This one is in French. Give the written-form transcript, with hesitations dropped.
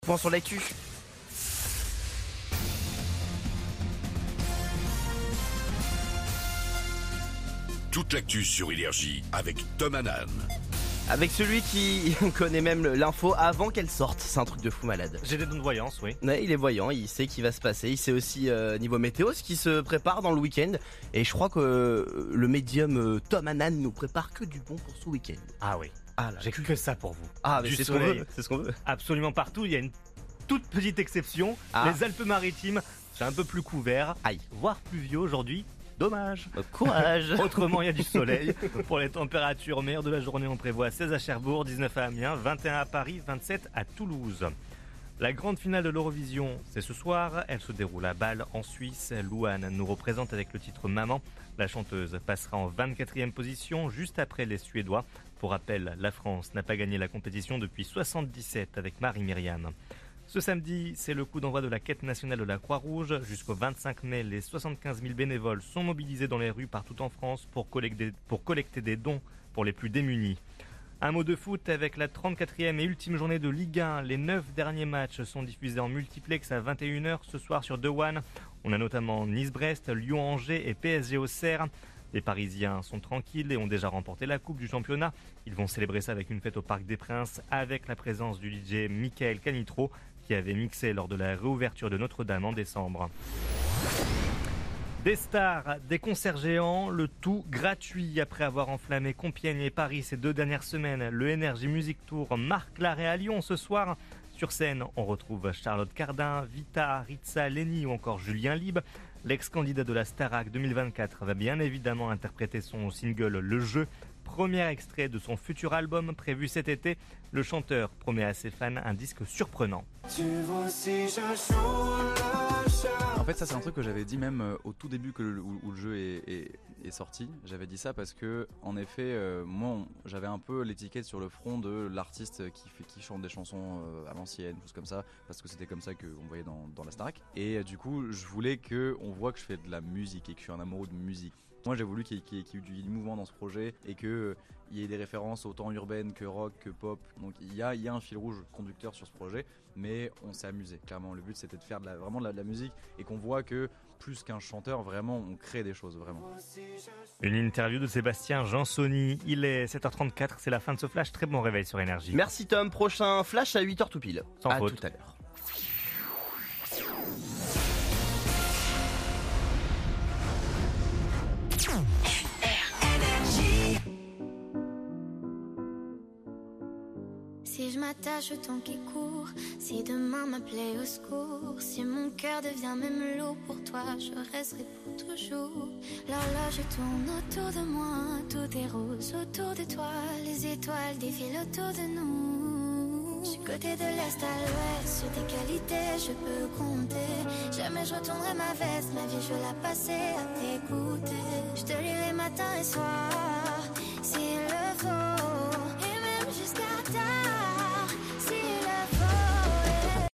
Point sur l'actu. Toute l'actu sur Énergie avec Tom Hanan. Avec celui qui connaît même l'info avant qu'elle sorte. C'est un truc de fou malade. J'ai des dons de voyance, oui. Ouais, il est voyant, il sait qu'il va se passer. Il sait aussi niveau météo ce qui se prépare dans le week-end. Et je crois que le médium Tom Hanan nous prépare que du bon pour ce week-end. Ah oui. Ah là, J'ai que ça pour vous. ah mais Du c'est ce qu'on soleil. veut. C'est ce qu'on veut. Absolument partout. Il y a une toute petite exception. Ah. Les Alpes-Maritimes, c'est un peu plus couvert. Aïe. Voire pluvieux aujourd'hui. Dommage. Courage. Autrement, il y a du soleil. Pour les températures, au meilleur de la journée, on prévoit 16 à Cherbourg, 19 à Amiens, 21 à Paris, 27 à Toulouse. La grande finale de l'Eurovision, c'est ce soir. Elle se déroule à Bâle, en Suisse. Louane nous représente avec le titre Maman. La chanteuse passera en 24e position, juste après les Suédois. Pour rappel, la France n'a pas gagné la compétition depuis 1977 avec Marie-Myriam. Ce samedi, c'est le coup d'envoi de la quête nationale de la Croix-Rouge. Jusqu'au 25 mai, les 75 000 bénévoles sont mobilisés dans les rues partout en France pour collecter des dons pour les plus démunis. Un mot de foot avec la 34e et ultime journée de Ligue 1. Les 9 derniers matchs sont diffusés en multiplex à 21h ce soir sur The One. On a notamment Nice-Brest, Lyon-Angers et PSG-Auxerre. Les Parisiens sont tranquilles et ont déjà remporté la Coupe du Championnat. Ils vont célébrer ça avec une fête au Parc des Princes avec la présence du DJ Michael Canitro qui avait mixé lors de la réouverture de Notre-Dame en décembre. Des stars, des concerts géants, le tout gratuit. Après avoir enflammé Compiègne et Paris ces 2 dernières semaines, le Energy Music Tour marque l'arrêt à Lyon ce soir. Sur scène, on retrouve Charlotte Cardin, Vita, Ritza, Lenny ou encore Julien Lieb. L'ex-candidat de la Starac 2024 va bien évidemment interpréter son single Le Jeu. Premier extrait de son futur album prévu cet été. Le chanteur promet à ses fans un disque surprenant. En fait, ça c'est un truc que j'avais dit même au tout début où le jeu est sorti. J'avais dit ça parce que, en effet, moi j'avais un peu l'étiquette sur le front de l'artiste qui chante des chansons à l'ancienne, choses comme ça, parce que c'était comme ça qu'on voyait dans la Starac. Et du coup, je voulais qu'on voit que je fais de la musique et que je suis un amoureux de musique. Moi j'ai voulu qu'il y ait du mouvement dans ce projet et qu'il y ait des références autant urbaines que rock, que pop. Donc il y a un fil rouge conducteur sur ce projet, mais on s'est amusé. Clairement, le but c'était de faire vraiment de la musique et qu'on voit que plus qu'un chanteur, vraiment on crée des choses, vraiment. Une interview de Sébastien Jansoni. Il est 7h34, c'est la fin de ce flash. Très bon réveil sur Énergie. Merci Tom, prochain flash à 8h tout pile. Sans à faute. tout à l'heure. Si je m'attache au temps qui court, si demain m'appelait au secours, si mon cœur devient même lourd pour toi, je resterai pour toujours. L'horloge tourne autour de moi, tout est rose autour de toi, les étoiles défilent autour de nous. Du côté de l'est à l'ouest, sur tes qualités je peux compter. Jamais je retournerai ma veste, ma vie je veux la passer à t'écouter. Je te lirai matin et soir.